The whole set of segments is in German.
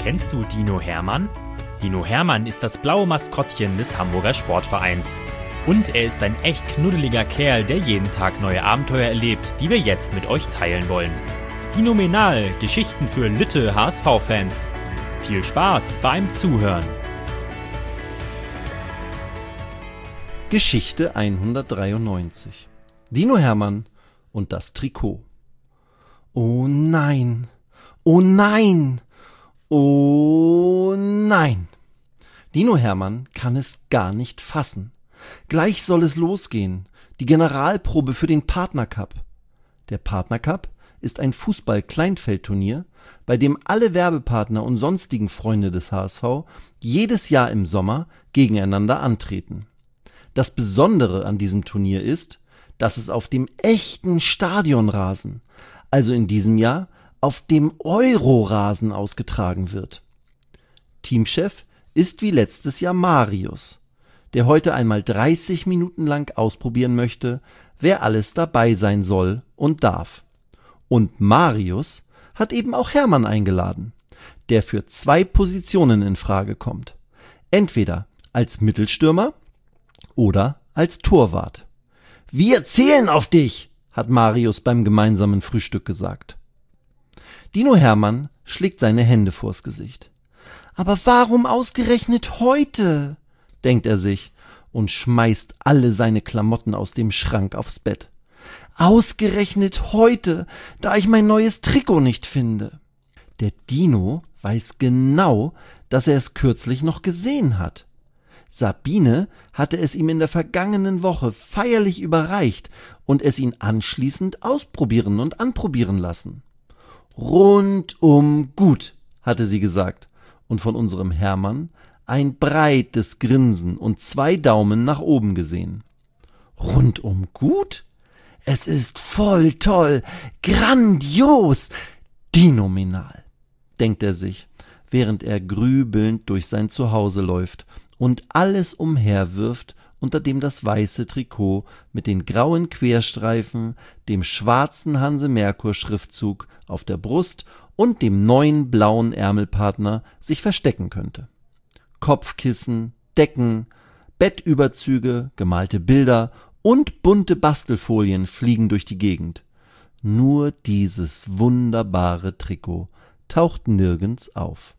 Kennst du Dino Hermann? Dino Hermann ist das blaue Maskottchen des Hamburger Sportvereins. Und er ist ein echt knuddeliger Kerl, der jeden Tag neue Abenteuer erlebt, die wir jetzt mit euch teilen wollen. Dinomenal, Geschichten für Lütte HSV-Fans. Viel Spaß beim Zuhören. Geschichte 193. Dino Hermann und das Trikot. Oh nein, oh nein, oh nein. Dino Hermann kann es gar nicht fassen. Gleich soll es losgehen, die Generalprobe für den Partnercup. Der Partnercup ist ein Fußball-Kleinfeldturnier, bei dem alle Werbepartner und sonstigen Freunde des HSV jedes Jahr im Sommer gegeneinander antreten. Das Besondere an diesem Turnier ist, dass es auf dem echten Stadionrasen, also in diesem Jahr auf dem Eurorasen ausgetragen wird. Teamchef ist wie letztes Jahr Marius, der heute einmal 30 Minuten lang ausprobieren möchte, wer alles dabei sein soll und darf. Und Marius hat eben auch Hermann eingeladen, der für 2 Positionen in Frage kommt. Entweder als Mittelstürmer oder als Torwart. Wir zählen auf dich, hat Marius beim gemeinsamen Frühstück gesagt. Dino Hermann schlägt seine Hände vors Gesicht. Aber warum ausgerechnet heute? Denkt er sich und schmeißt alle seine Klamotten aus dem Schrank aufs Bett. Ausgerechnet heute, da ich mein neues Trikot nicht finde. Der Dino weiß genau, dass er es kürzlich noch gesehen hat. Sabine hatte es ihm in der vergangenen Woche feierlich überreicht und es ihn anschließend ausprobieren und anprobieren lassen. Rundum gut, hatte sie gesagt, und von unserem Hermann ein breites Grinsen und 2 Daumen nach oben gesehen. Rundum gut? Es ist voll toll, grandios, dinominal, denkt er sich, während er grübelnd durch sein Zuhause läuft und alles umherwirft, unter dem das weiße Trikot mit den grauen Querstreifen, dem schwarzen Hanse-Merkur-Schriftzug auf der Brust und dem neuen blauen Ärmelpartner sich verstecken könnte. Kopfkissen, Decken, Bettüberzüge, gemalte Bilder und bunte Bastelfolien fliegen durch die Gegend. Nur dieses wunderbare Trikot taucht nirgends auf.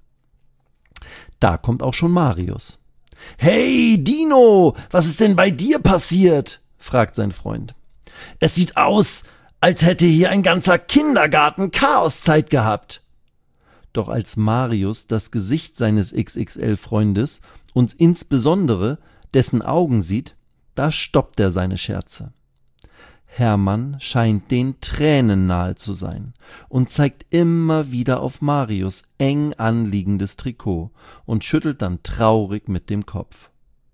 Da kommt auch schon Marius. »Hey, Dino, was ist denn bei dir passiert?« fragt sein Freund. »Es sieht aus, als hätte hier ein ganzer Kindergarten Chaoszeit gehabt.« Doch als Marius das Gesicht seines XXL-Freundes und insbesondere dessen Augen sieht, da stoppt er seine Scherze. Hermann scheint den Tränen nahe zu sein und zeigt immer wieder auf Marius eng anliegendes Trikot und schüttelt dann traurig mit dem Kopf.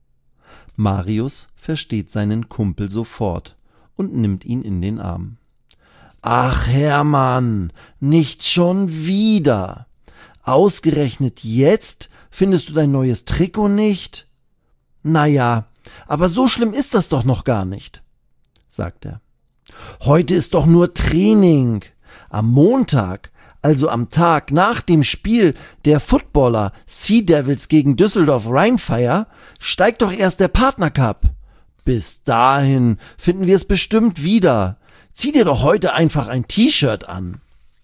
Marius versteht seinen Kumpel sofort und nimmt ihn in den Arm. »Ach Hermann, nicht schon wieder! Ausgerechnet jetzt findest du dein neues Trikot nicht? Naja, aber so schlimm ist das doch noch gar nicht«, sagt er. »Heute ist doch nur Training. Am Montag, also am Tag nach dem Spiel der Footballer Sea Devils gegen Düsseldorf Rheinfire, steigt doch erst der Partnercup. Bis dahin finden wir es bestimmt wieder. Zieh dir doch heute einfach ein T-Shirt an.«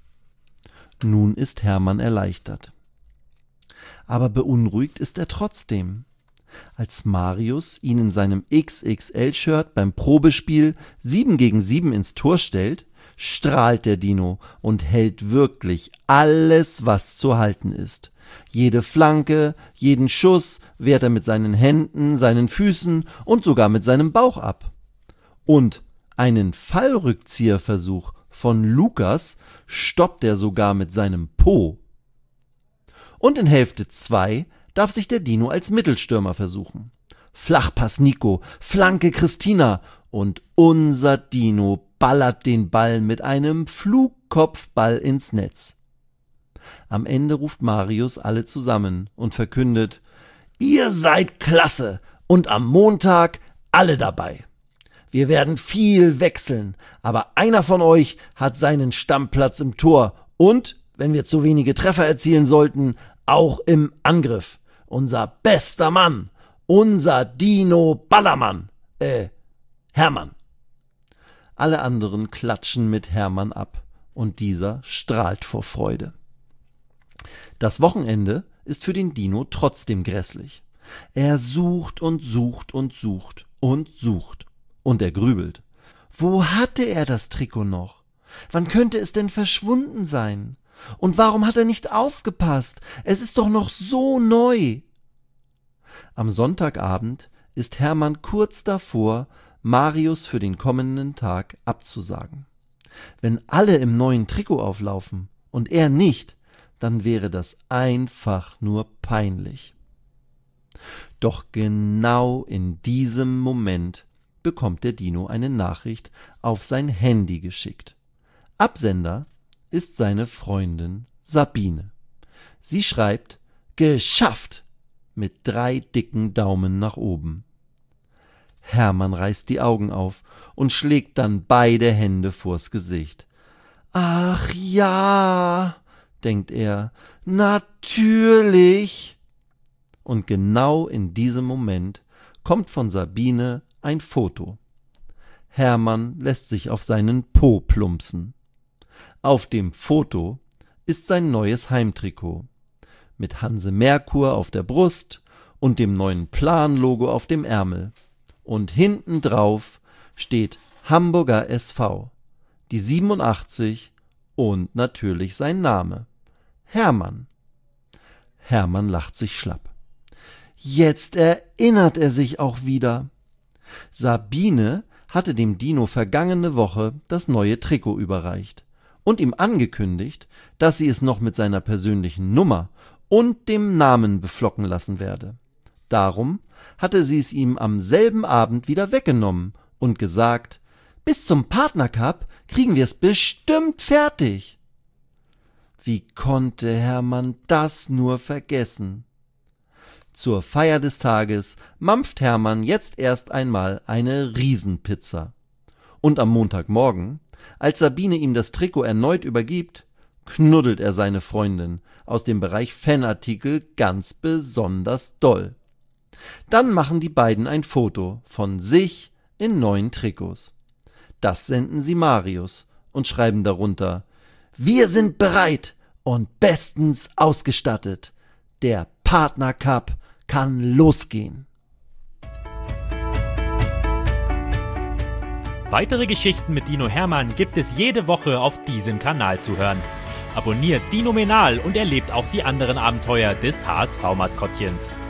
Nun ist Hermann erleichtert. Aber beunruhigt ist er trotzdem. Als Marius ihn in seinem XXL-Shirt beim Probespiel 7 gegen 7 ins Tor stellt, strahlt der Dino und hält wirklich alles, was zu halten ist. Jede Flanke, jeden Schuss wehrt er mit seinen Händen, seinen Füßen und sogar mit seinem Bauch ab. Und einen Fallrückzieherversuch von Lukas stoppt er sogar mit seinem Po. Und in Hälfte 2 darf sich der Dino als Mittelstürmer versuchen. Flachpass Nico, Flanke Christina und unser Dino ballert den Ball mit einem Flugkopfball ins Netz. Am Ende ruft Marius alle zusammen und verkündet: »Ihr seid klasse und am Montag alle dabei. Wir werden viel wechseln, aber einer von euch hat seinen Stammplatz im Tor und, wenn wir zu wenige Treffer erzielen sollten, auch im Angriff. Unser bester Mann, unser Dino Ballermann, Hermann. Alle anderen klatschen mit Hermann ab und dieser strahlt vor Freude. Das Wochenende ist für den Dino trotzdem grässlich. Er sucht und sucht und sucht und sucht und er grübelt. Wo hatte er das Trikot noch? Wann könnte es denn verschwunden sein? Und warum hat er nicht aufgepasst? Es ist doch noch so neu. Am Sonntagabend ist Hermann kurz davor, Marius für den kommenden Tag abzusagen. Wenn alle im neuen Trikot auflaufen und er nicht, dann wäre das einfach nur peinlich. Doch genau in diesem Moment bekommt der Dino eine Nachricht auf sein Handy geschickt. Absender ist seine Freundin Sabine. Sie schreibt »Geschafft!« mit 3 dicken Daumen nach oben. Hermann reißt die Augen auf und schlägt dann beide Hände vors Gesicht. »Ach ja«, denkt er, »natürlich!« Und genau in diesem Moment kommt von Sabine ein Foto. Hermann lässt sich auf seinen Po plumpsen. Auf dem Foto ist sein neues Heimtrikot mit Hanse Merkur auf der Brust und dem neuen Plan-Logo auf dem Ärmel. Und hinten drauf steht Hamburger SV, die 87 und natürlich sein Name, Hermann. Hermann lacht sich schlapp. Jetzt erinnert er sich auch wieder. Sabine hatte dem Dino vergangene Woche das neue Trikot überreicht und ihm angekündigt, dass sie es noch mit seiner persönlichen Nummer und dem Namen beflocken lassen werde. Darum hatte sie es ihm am selben Abend wieder weggenommen und gesagt, bis zum Partnercup kriegen wir es bestimmt fertig. Wie konnte Hermann das nur vergessen? Zur Feier des Tages mampft Hermann jetzt erst einmal eine Riesenpizza. Und am Montagmorgen, als Sabine ihm das Trikot erneut übergibt, knuddelt er seine Freundin aus dem Bereich Fanartikel ganz besonders doll. Dann machen die beiden ein Foto von sich in neuen Trikots. Das senden sie Marius und schreiben darunter: Wir sind bereit und bestens ausgestattet. Der Partnercup kann losgehen. Weitere Geschichten mit Dino Hermann gibt es jede Woche auf diesem Kanal zu hören. Abonniert Dinomenal und erlebt auch die anderen Abenteuer des HSV-Maskottchens.